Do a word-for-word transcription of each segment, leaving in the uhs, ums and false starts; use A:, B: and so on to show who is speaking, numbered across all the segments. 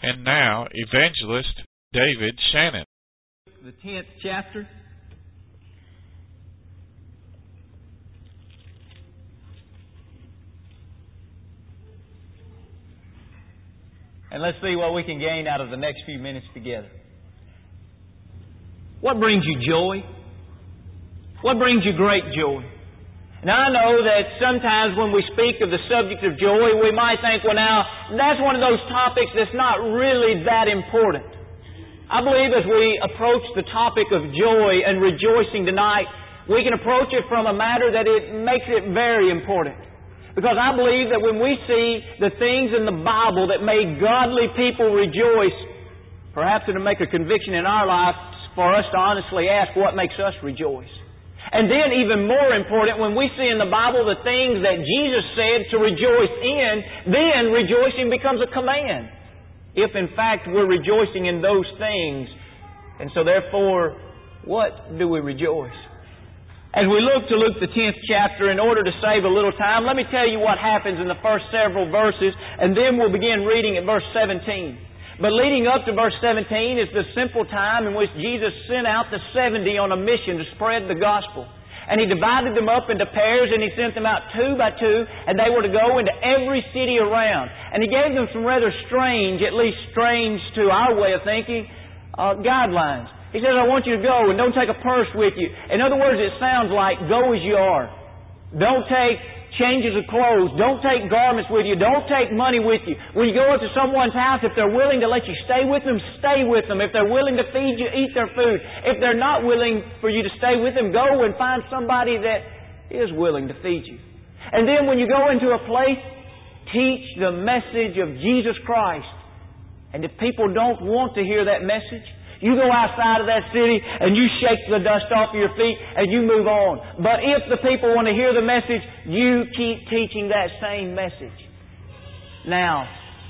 A: And now, Evangelist David Shannon.
B: The tenth chapter. And let's see what we can gain out of the next few minutes together. What brings you joy? What brings you great joy? Now I know that sometimes when we speak of the subject of joy, we might think, well now, that's one of those topics that's not really that important. I believe as we approach the topic of joy and rejoicing tonight, we can approach it from a matter that it makes it very important. Because I believe that when we see the things in the Bible that made godly people rejoice, perhaps it'll make a conviction in our life for us to honestly ask what makes us rejoice. And then even more important, when we see in the Bible the things that Jesus said to rejoice in, then rejoicing becomes a command. If in fact we're rejoicing in those things. And so therefore, what do we rejoice? As we look to Luke the tenth chapter, in order to save a little time, let me tell you what happens in the first several verses, and then we'll begin reading at verse seventeen. But leading up to verse seventeen is the simple time in which Jesus sent out the seventy on a mission to spread the gospel. And He divided them up into pairs, and He sent them out two by two, and they were to go into every city around. And He gave them some rather strange, at least strange to our way of thinking, uh, guidelines. He says, I want you to go and don't take a purse with you. In other words, it sounds like go as you are. Don't take changes of clothes. Don't take garments with you. Don't take money with you. When you go into someone's house, if they're willing to let you stay with them, stay with them. If they're willing to feed you, eat their food. If they're not willing for you to stay with them, go and find somebody that is willing to feed you. And then when you go into a place, teach the message of Jesus Christ. And if people don't want to hear that message, you go outside of that city and you shake the dust off of your feet and you move on. But if the people want to hear the message, you keep teaching that same message. Now,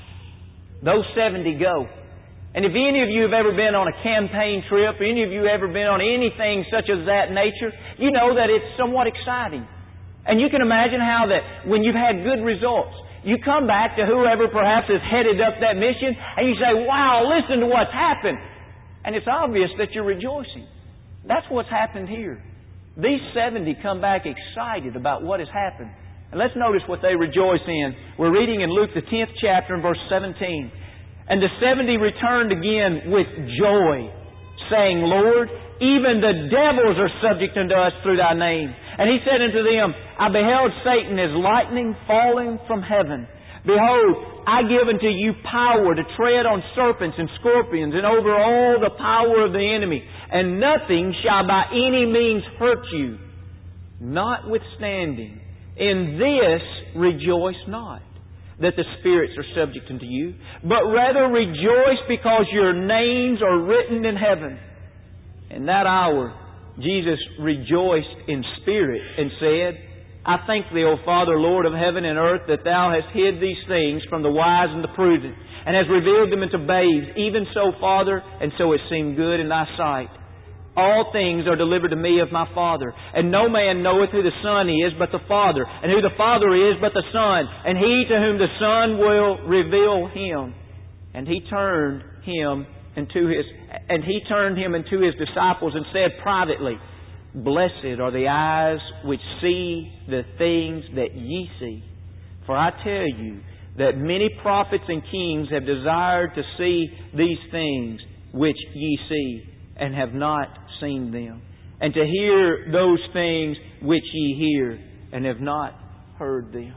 B: those seventy go. And if any of you have ever been on a campaign trip, any of you ever been on anything such as that nature, you know that it's somewhat exciting. And you can imagine how that when you've had good results, you come back to whoever perhaps has headed up that mission and you say, wow, listen to what's happened. And it's obvious that you're rejoicing. That's what's happened here. These seventy come back excited about what has happened. And let's notice what they rejoice in. We're reading in Luke the tenth chapter and verse seventeen. And the seventy returned again with joy, saying, Lord, even the devils are subject unto us through Thy name. And He said unto them, I beheld Satan as lightning falling from heaven. Behold, I give unto you power to tread on serpents and scorpions and over all the power of the enemy, and nothing shall by any means hurt you. Notwithstanding, in this rejoice not, that the spirits are subject unto you, but rather rejoice because your names are written in heaven. In that hour, Jesus rejoiced in spirit and said, I thank Thee, O Father, Lord of heaven and earth, that Thou hast hid these things from the wise and the prudent, and hast revealed them unto babes. Even so, Father, and so it seemed good in Thy sight. All things are delivered to me of my Father, and no man knoweth who the Son is but the Father, and who the Father is but the Son, and he to whom the Son will reveal Him. And He turned him into his, and He turned him into His disciples and said privately, Blessed are the eyes which see the things that ye see. For I tell you that many prophets and kings have desired to see these things which ye see, and have not seen them, and to hear those things which ye hear, and have not heard them.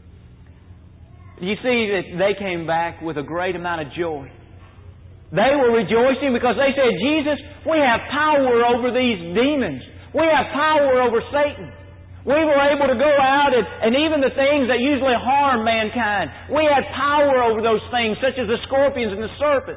B: You see that they came back with a great amount of joy. They were rejoicing because they said, Jesus, we have power over these demons. We have power over Satan. We were able to go out and, and even the things that usually harm mankind, we had power over those things, such as the scorpions and the serpents.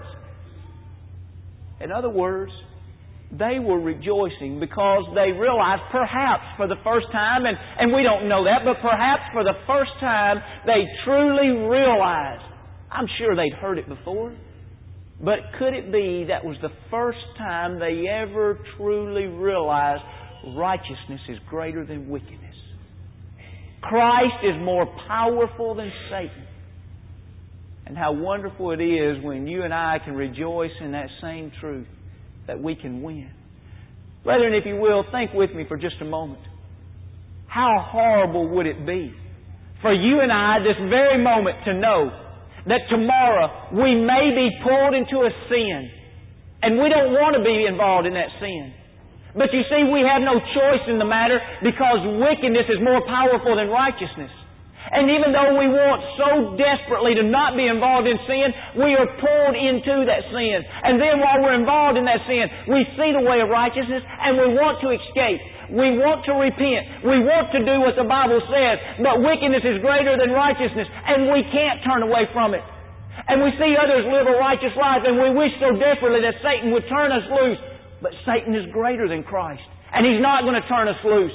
B: In other words, they were rejoicing because they realized, perhaps for the first time, and, and we don't know that, but perhaps for the first time, they truly realized. I'm sure they'd heard it before. But could it be that was the first time they ever truly realized righteousness is greater than wickedness? Christ is more powerful than Satan. And how wonderful it is when you and I can rejoice in that same truth, that we can win. Brethren, if you will, think with me for just a moment. How horrible would it be for you and I this very moment to know that tomorrow we may be pulled into a sin, and we don't want to be involved in that sin. But you see, we have no choice in the matter because wickedness is more powerful than righteousness. And even though we want so desperately to not be involved in sin, we are pulled into that sin. And then while we're involved in that sin, we see the way of righteousness and we want to escape. We want to repent. We want to do what the Bible says. But wickedness is greater than righteousness, and we can't turn away from it. And we see others live a righteous life, and we wish so desperately that Satan would turn us loose. But Satan is greater than Christ, and he's not going to turn us loose.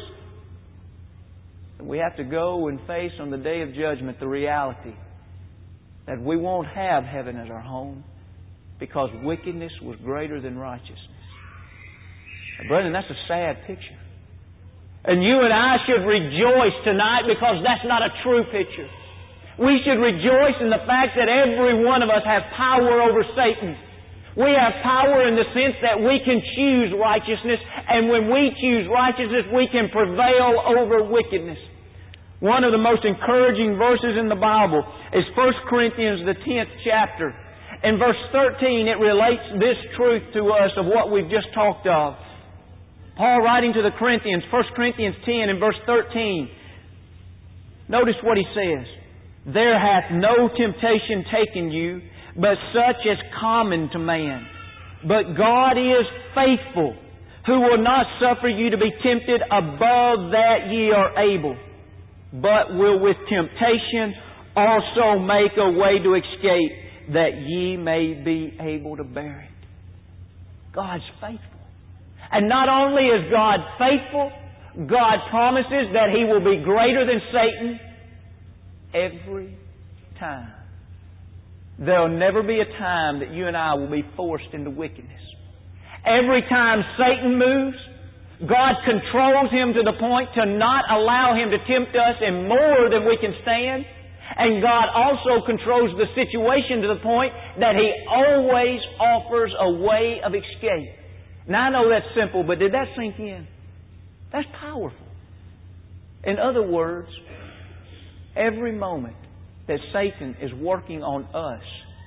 B: We have to go and face on the day of judgment the reality that we won't have heaven as our home because wickedness was greater than righteousness. Now, brethren, that's a sad picture. And you and I should rejoice tonight because that's not a true picture. We should rejoice in the fact that every one of us has power over Satan. We have power in the sense that we can choose righteousness, and when we choose righteousness, we can prevail over wickedness. One of the most encouraging verses in the Bible is First Corinthians, the tenth chapter. In verse thirteen, it relates this truth to us of what we've just talked of. Paul writing to the Corinthians, First Corinthians ten and verse thirteen, notice what he says. There hath no temptation taken you, but such as common to man. But God is faithful, who will not suffer you to be tempted above that ye are able, but will with temptation also make a way to escape, that ye may be able to bear it. God's faithful. And not only is God faithful, God promises that He will be greater than Satan every time. There will never be a time that you and I will be forced into wickedness. Every time Satan moves, God controls him to the point to not allow him to tempt us in more than we can stand. And God also controls the situation to the point that He always offers a way of escape. Now I know that's simple, but did that sink in? That's powerful. In other words, every moment that Satan is working on us,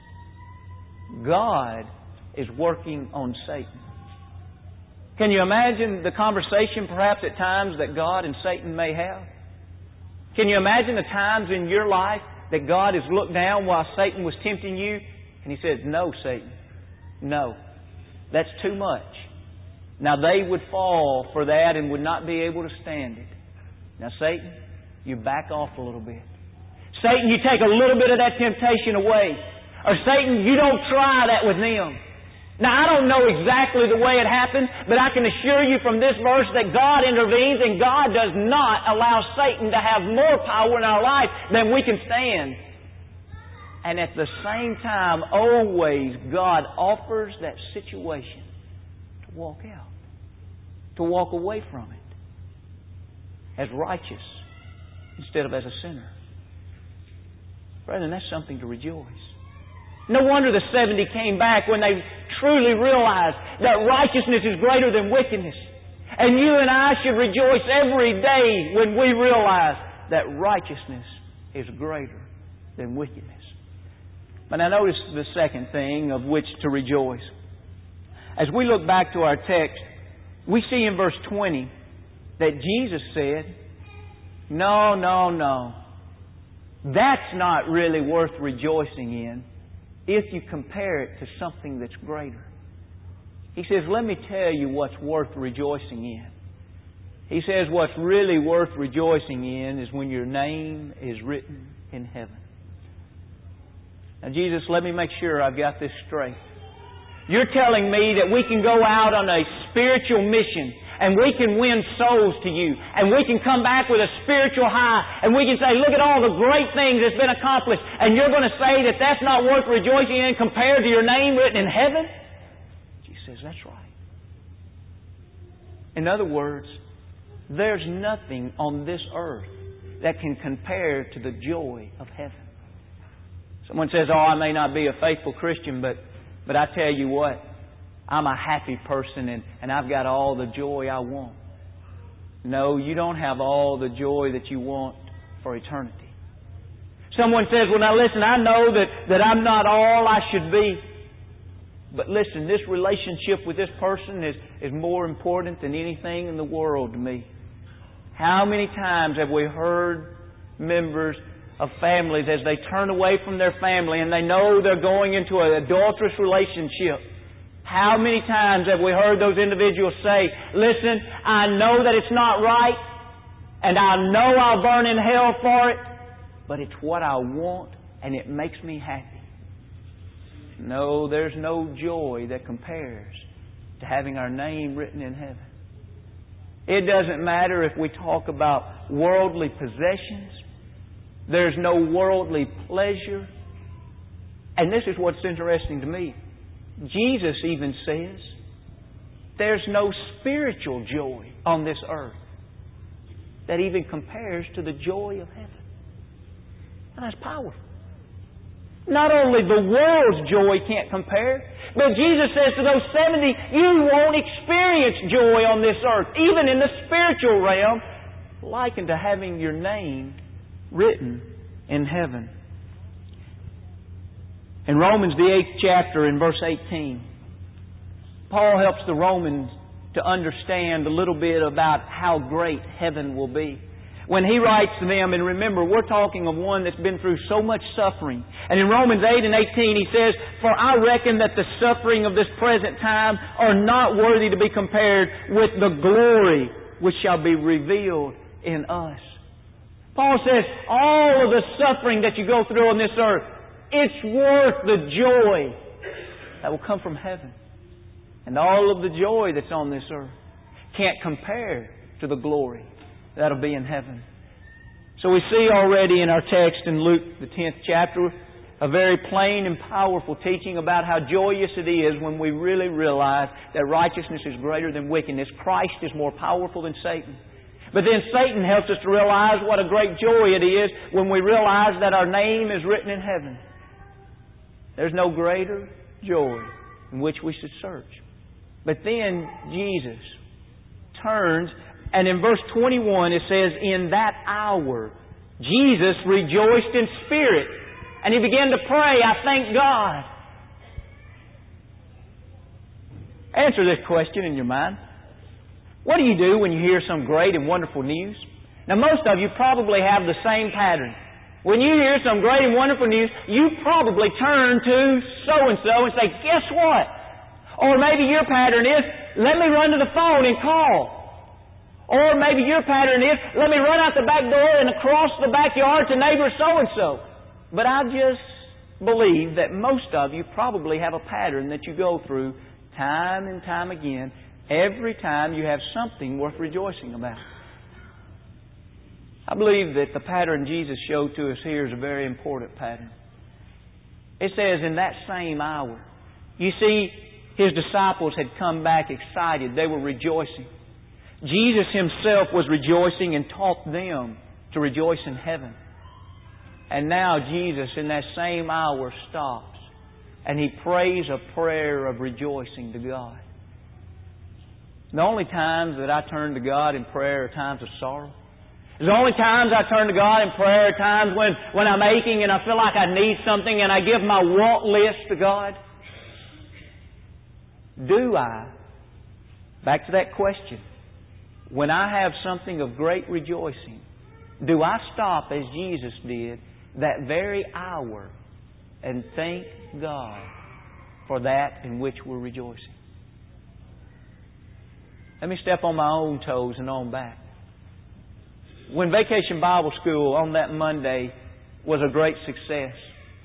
B: God is working on Satan. Can you imagine the conversation perhaps at times that God and Satan may have? Can you imagine the times in your life that God has looked down while Satan was tempting you and He said, "No, Satan, no, that's too much." Now they would fall for that and would not be able to stand it. Now Satan, you back off a little bit. Satan, you take a little bit of that temptation away. Or Satan, you don't try that with them. Now, I don't know exactly the way it happened, but I can assure you from this verse that God intervenes and God does not allow Satan to have more power in our life than we can stand. And at the same time, always God offers that situation to walk out, to walk away from it as righteous instead of as a sinner. Brethren, that's something to rejoice. No wonder the seventy came back when they truly realized that righteousness is greater than wickedness. And you and I should rejoice every day when we realize that righteousness is greater than wickedness. But now notice the second thing of which to rejoice. As we look back to our text, we see in verse twenty that Jesus said, "No, no, no. That's not really worth rejoicing in if you compare it to something that's greater." He says, let me tell you what's worth rejoicing in. He says what's really worth rejoicing in is when your name is written in heaven. Now Jesus, let me make sure I've got this straight. You're telling me that we can go out on a spiritual mission and we can win souls to You, and we can come back with a spiritual high, and we can say, look at all the great things that's been accomplished, and you're going to say that that's not worth rejoicing in compared to your name written in heaven? Jesus says, that's right. In other words, there's nothing on this earth that can compare to the joy of heaven. Someone says, oh, I may not be a faithful Christian, but, but I tell you what, I'm a happy person and, and I've got all the joy I want. No, you don't have all the joy that you want for eternity. Someone says, well, now listen, I know that, that I'm not all I should be. But listen, this relationship with this person is, is more important than anything in the world to me. How many times have we heard members of families as they turn away from their family and they know they're going into an adulterous relationship? How many times have we heard those individuals say, listen, I know that it's not right and I know I'll burn in hell for it, but it's what I want and it makes me happy. No, there's no joy that compares to having our name written in heaven. It doesn't matter if we talk about worldly possessions. There's no worldly pleasure. And this is what's interesting to me. Jesus even says there's no spiritual joy on this earth that even compares to the joy of heaven. And that's powerful. Not only the world's joy can't compare, but Jesus says to those seventy, you won't experience joy on this earth, even in the spiritual realm, likened to having your name written in heaven. In Romans, the eighth chapter, in verse eighteen, Paul helps the Romans to understand a little bit about how great heaven will be. When he writes to them, and remember, we're talking of one that's been through so much suffering. And in Romans eight and eighteen, he says, for I reckon that the suffering of this present time are not worthy to be compared with the glory which shall be revealed in us. Paul says, all of the suffering that you go through on this earth, it's worth the joy that will come from heaven. And all of the joy that's on this earth can't compare to the glory that'll be in heaven. So we see already in our text in Luke, the tenth chapter, a very plain and powerful teaching about how joyous it is when we really realize that righteousness is greater than wickedness. Christ is more powerful than Satan. But then Satan helps us to realize what a great joy it is when we realize that our name is written in heaven. There's no greater joy in which we should search. But then Jesus turns, and in verse twenty-one it says, in that hour Jesus rejoiced in spirit, and he began to pray, I thank God. Answer this question in your mind. What do you do when you hear some great and wonderful news? Now most of you probably have the same pattern. When you hear some great and wonderful news, you probably turn to so-and-so and say, guess what? Or maybe your pattern is, let me run to the phone and call. Or maybe your pattern is, let me run out the back door and across the backyard to neighbor so-and-so. But I just believe that most of you probably have a pattern that you go through time and time again, every time you have something worth rejoicing about. I believe that the pattern Jesus showed to us here is a very important pattern. It says, in that same hour. You see, His disciples had come back excited. They were rejoicing. Jesus Himself was rejoicing and taught them to rejoice in heaven. And now Jesus, in that same hour, stops and He prays a prayer of rejoicing to God. The only times that I turn to God in prayer are times of sorrow. The only times I turn to God in prayer are times when, when I'm aching and I feel like I need something and I give my want list to God. Do I, back to that question, when I have something of great rejoicing, do I stop as Jesus did that very hour and thank God for that in which we're rejoicing? Let me step on my own toes and on back. When Vacation Bible School on that Monday was a great success,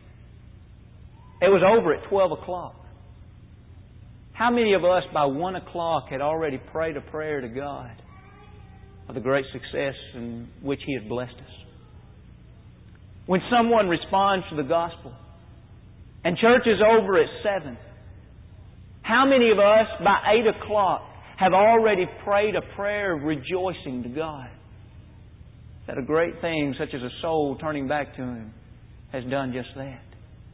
B: it was over at twelve o'clock. How many of us by one o'clock had already prayed a prayer to God of the great success in which He has blessed us? When someone responds to the gospel and church is over at seven, how many of us by eight o'clock have already prayed a prayer of rejoicing to God that a great thing such as a soul turning back to Him has done just that?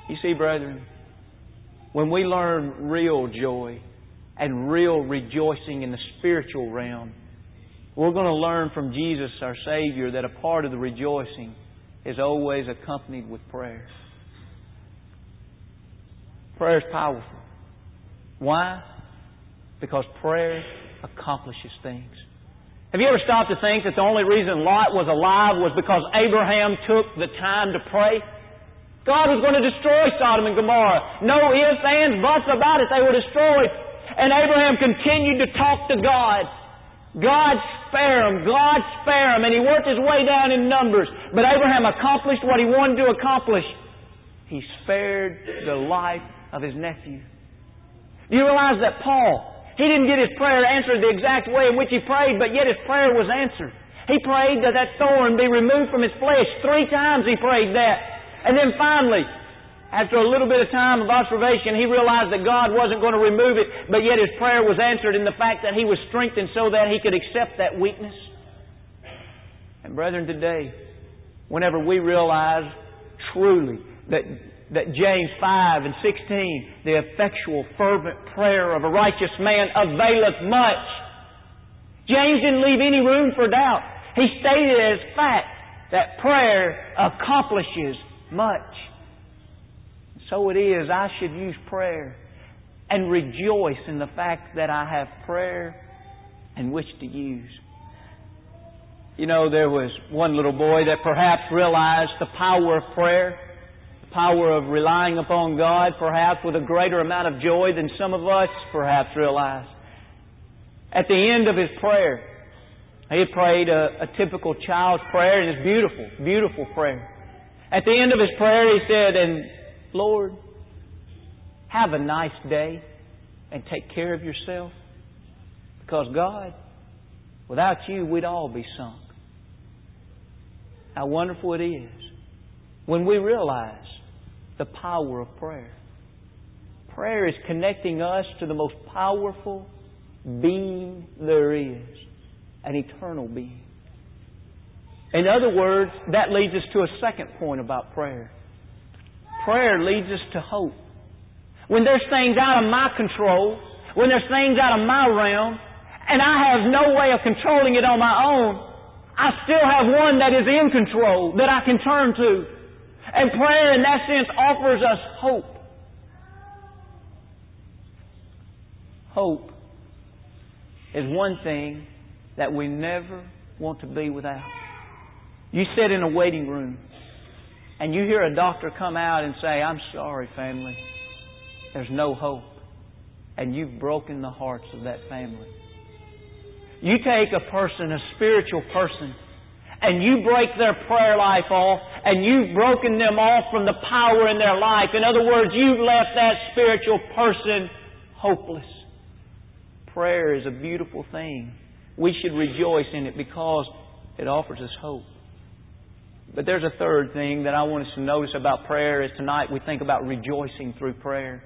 B: You see, brethren, when we learn real joy and real rejoicing in the spiritual realm, we're going to learn from Jesus, our Savior, that a part of the rejoicing is always accompanied with prayer. Prayer is powerful. Why? Because prayer accomplishes things. Have you ever stopped to think that the only reason Lot was alive was because Abraham took the time to pray? God was going to destroy Sodom and Gomorrah. No ifs, ands, buts about it. They were destroyed. And Abraham continued to talk to God. God spare him. God spare him. And he worked his way down in Numbers. But Abraham accomplished what he wanted to accomplish. He spared the life of his nephew. Do you realize that Paul, he didn't get his prayer answered the exact way in which he prayed, but yet his prayer was answered. He prayed that that thorn be removed from his flesh. Three times he prayed that. And then finally, after a little bit of time of observation, he realized that God wasn't going to remove it, but yet his prayer was answered in the fact that he was strengthened so that he could accept that weakness. And brethren, today, whenever we realize truly that that James five and sixteen, the effectual, fervent prayer of a righteous man availeth much. James didn't leave any room for doubt. He stated as fact that prayer accomplishes much. So it is, I should use prayer and rejoice in the fact that I have prayer in which to use. You know, there was one little boy that perhaps realized the power of prayer, the power of relying upon God, perhaps with a greater amount of joy than some of us perhaps realize. At the end of his prayer, he had prayed a, a typical child's prayer, and it's beautiful, beautiful prayer. At the end of his prayer, he said, and Lord, have a nice day and take care of yourself. Because God, without you, we'd all be sunk. How wonderful it is when we realize the power of prayer. Prayer is connecting us to the most powerful being there is, an eternal being. In other words, that leads us to a second point about prayer. Prayer leads us to hope. When there's things out of my control, when there's things out of my realm, and I have no way of controlling it on my own, I still have one that is in control that I can turn to. And prayer in that sense offers us hope. Hope is one thing that we never want to be without. You sit in a waiting room and you hear a doctor come out and say, I'm sorry, family, there's no hope. And you've broken the hearts of that family. You take a person, a spiritual person, and you break their prayer life off, and you've broken them off from the power in their life. In other words, you've left that spiritual person hopeless. Prayer is a beautiful thing. We should rejoice in it because it offers us hope. But there's a third thing that I want us to notice about prayer is tonight we think about rejoicing through prayer.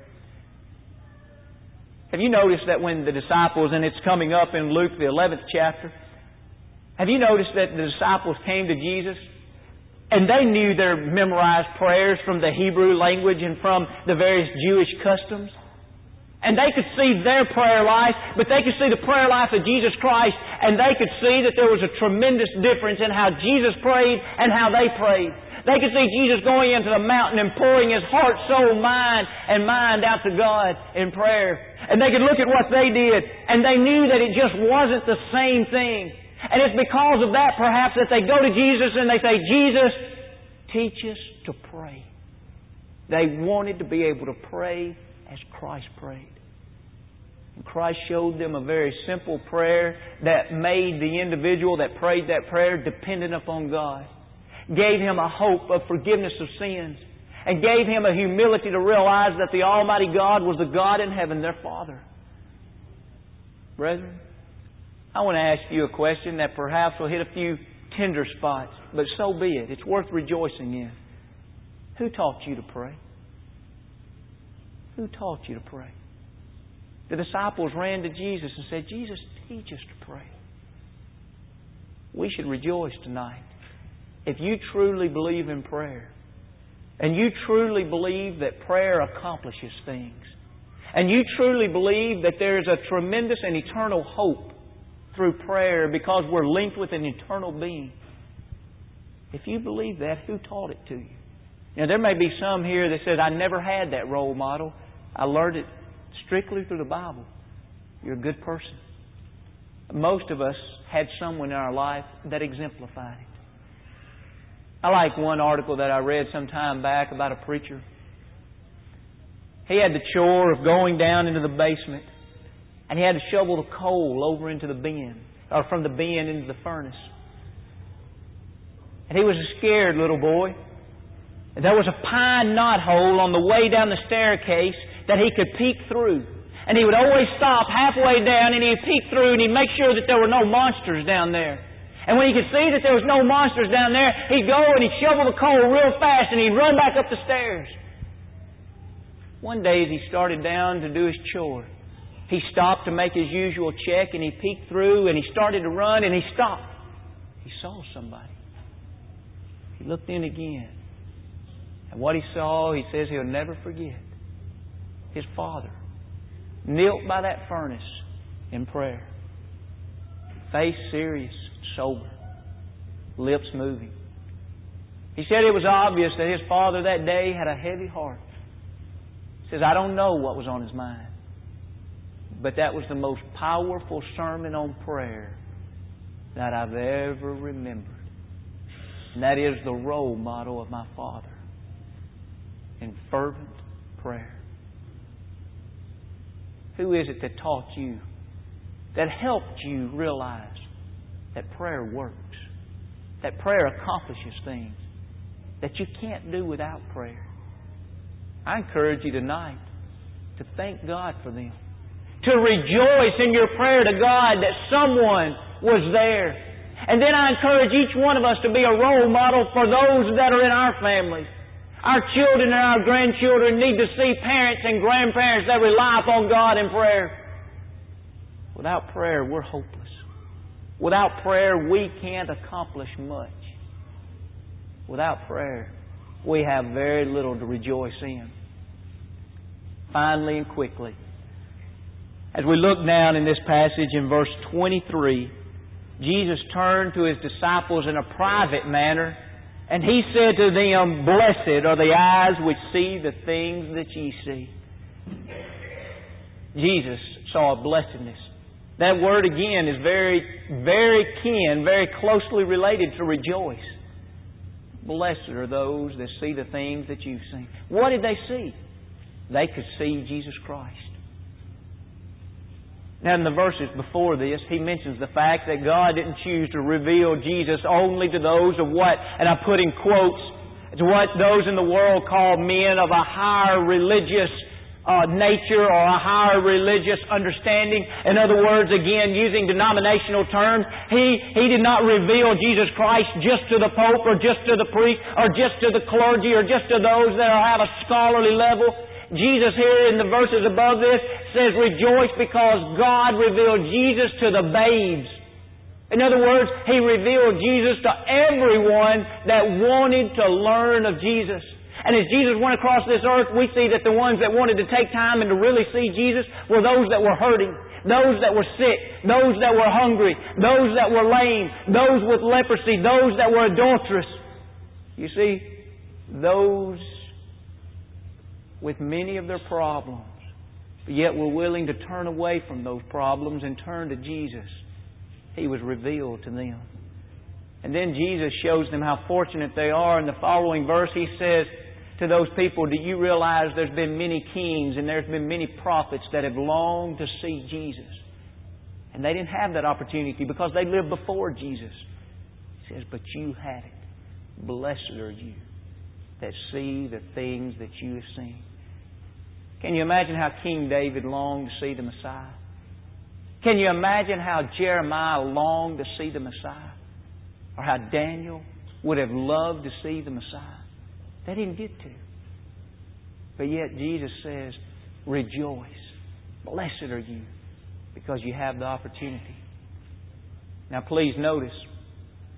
B: Have you noticed that when the disciples, and it's coming up in Luke the eleventh chapter, have you noticed that the disciples came to Jesus and they knew their memorized prayers from the Hebrew language and from the various Jewish customs? And they could see their prayer life, but they could see the prayer life of Jesus Christ, and they could see that there was a tremendous difference in how Jesus prayed and how they prayed. They could see Jesus going into the mountain and pouring His heart, soul, mind, and mind out to God in prayer. And they could look at what they did, and they knew that it just wasn't the same thing. And it's because of that, perhaps, that they go to Jesus and they say, Jesus, teach us to pray. They wanted to be able to pray as Christ prayed. And Christ showed them a very simple prayer that made the individual that prayed that prayer dependent upon God. Gave him a hope of forgiveness of sins. And gave him a humility to realize that the Almighty God was the God in heaven, their Father. Brethren, I want to ask you a question that perhaps will hit a few tender spots, but so be it. It's worth rejoicing in. Who taught you to pray? Who taught you to pray? The disciples ran to Jesus and said, Jesus, teach us to pray. We should rejoice tonight. If you truly believe in prayer, and you truly believe that prayer accomplishes things, and you truly believe that there is a tremendous and eternal hope through prayer because we're linked with an eternal being, if you believe that, who taught it to you? Now, there may be some here that said, I never had that role model. I learned it strictly through the Bible. You're a good person. Most of us had someone in our life that exemplified it. I like one article that I read some time back about a preacher. He had the chore of going down into the basement, and he had to shovel the coal over into the bin, or from the bin into the furnace. And he was a scared little boy. And there was a pine knot hole on the way down the staircase that he could peek through. And he would always stop halfway down, and he'd peek through, and he'd make sure that there were no monsters down there. And when he could see that there was no monsters down there, he'd go and he'd shovel the coal real fast, and he'd run back up the stairs. One day as he started down to do his chore, he stopped to make his usual check, and he peeked through, and he started to run, and he stopped. He saw somebody. He looked in again. And what he saw, he says he'll never forget. His father knelt by that furnace in prayer. Face serious, sober, lips moving. He said it was obvious that his father that day had a heavy heart. He says, I don't know what was on his mind, but that was the most powerful sermon on prayer that I've ever remembered. And that is the role model of my father in fervent prayer. Who is it that taught you, that helped you realize that prayer works, that prayer accomplishes things that you can't do without prayer? I encourage you tonight to thank God for them, to rejoice in your prayer to God that someone was there. And then I encourage each one of us to be a role model for those that are in our families. Our children and our grandchildren need to see parents and grandparents that rely upon God in prayer. Without prayer, we're hopeless. Without prayer, we can't accomplish much. Without prayer, we have very little to rejoice in. Finally and quickly, as we look down in this passage in verse twenty-three, Jesus turned to His disciples in a private manner, and He said to them, Blessed are the eyes which see the things that ye see. Jesus saw a blessedness. That word again is very, very kin, very closely related to rejoice. Blessed are those that see the things that you've seen. What did they see? They could see Jesus Christ. Now in the verses before this, he mentions the fact that God didn't choose to reveal Jesus only to those of what, and I put in quotes, to what those in the world call men of a higher religious uh, nature or a higher religious understanding. In other words, again, using denominational terms, he, he did not reveal Jesus Christ just to the Pope or just to the priest or just to the clergy or just to those that are at a scholarly level. Jesus here in the verses above this says, Rejoice because God revealed Jesus to the babes. In other words, He revealed Jesus to everyone that wanted to learn of Jesus. And as Jesus went across this earth, we see that the ones that wanted to take time and to really see Jesus were those that were hurting, those that were sick, those that were hungry, those that were lame, those with leprosy, those that were adulterous. You see, those with many of their problems, but yet were willing to turn away from those problems and turn to Jesus. He was revealed to them. And then Jesus shows them how fortunate they are. In the following verse, He says to those people, Do you realize there's been many kings and there's been many prophets that have longed to see Jesus? And they didn't have that opportunity because they lived before Jesus. He says, But you had it. Blessed are you that see the things that you have seen. Can you imagine how King David longed to see the Messiah? Can you imagine how Jeremiah longed to see the Messiah? Or how Daniel would have loved to see the Messiah? They didn't get to. But yet Jesus says, Rejoice. Blessed are you because you have the opportunity. Now please notice,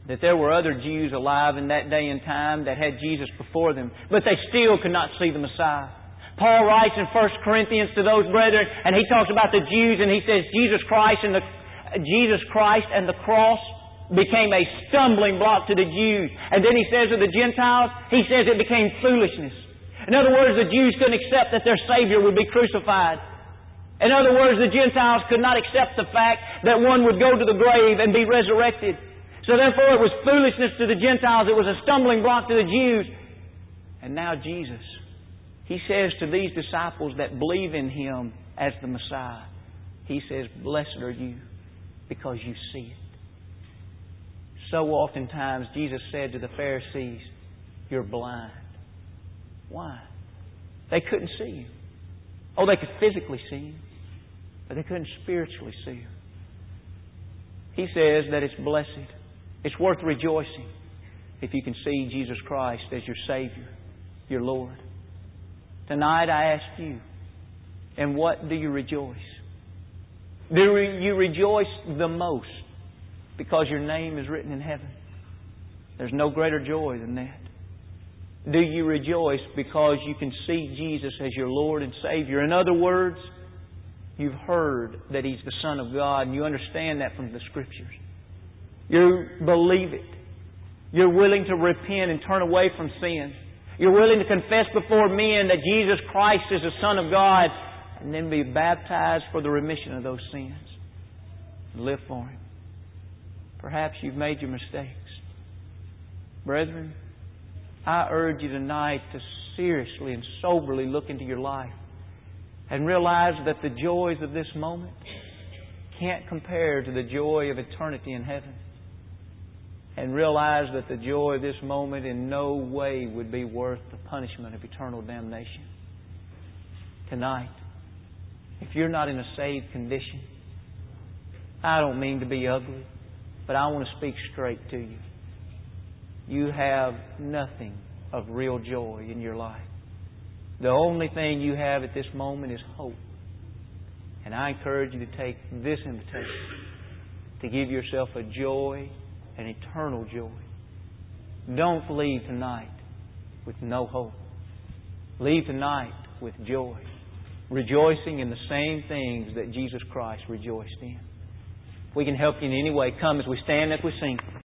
B: that there were other Jews alive in that day and time that had Jesus before them, but they still could not see the Messiah. Paul writes in First Corinthians to those brethren, and he talks about the Jews, and he says Jesus Christ and the Jesus Christ and the cross became a stumbling block to the Jews. And then he says of the Gentiles, he says it became foolishness. In other words, the Jews couldn't accept that their Savior would be crucified. In other words, the Gentiles could not accept the fact that one would go to the grave and be resurrected. So therefore it was foolishness to the Gentiles. It was a stumbling block to the Jews. And now Jesus, He says to these disciples that believe in Him as the Messiah, He says, blessed are you because you see it. So oftentimes Jesus said to the Pharisees, you're blind. Why? They couldn't see Him. Oh, they could physically see Him, but they couldn't spiritually see Him. He says that it's blessed. It's worth rejoicing if you can see Jesus Christ as your Savior, your Lord. Tonight I ask you, in what do you rejoice? Do you rejoice the most because your name is written in heaven? There's no greater joy than that. Do you rejoice because you can see Jesus as your Lord and Savior? In other words, you've heard that He's the Son of God and you understand that from the Scriptures. You believe it. You're willing to repent and turn away from sin. You're willing to confess before men that Jesus Christ is the Son of God and then be baptized for the remission of those sins and live for Him. Perhaps you've made your mistakes. Brethren, I urge you tonight to seriously and soberly look into your life and realize that the joys of this moment can't compare to the joy of eternity in heaven. And realize that the joy of this moment in no way would be worth the punishment of eternal damnation. Tonight, if you're not in a saved condition, I don't mean to be ugly, but I want to speak straight to you. You have nothing of real joy in your life. The only thing you have at this moment is hope. And I encourage you to take this invitation to give yourself a joy, an eternal joy. Don't leave tonight with no hope. Leave tonight with joy, rejoicing in the same things that Jesus Christ rejoiced in. If we can help you in any way, come as we stand, as we sing.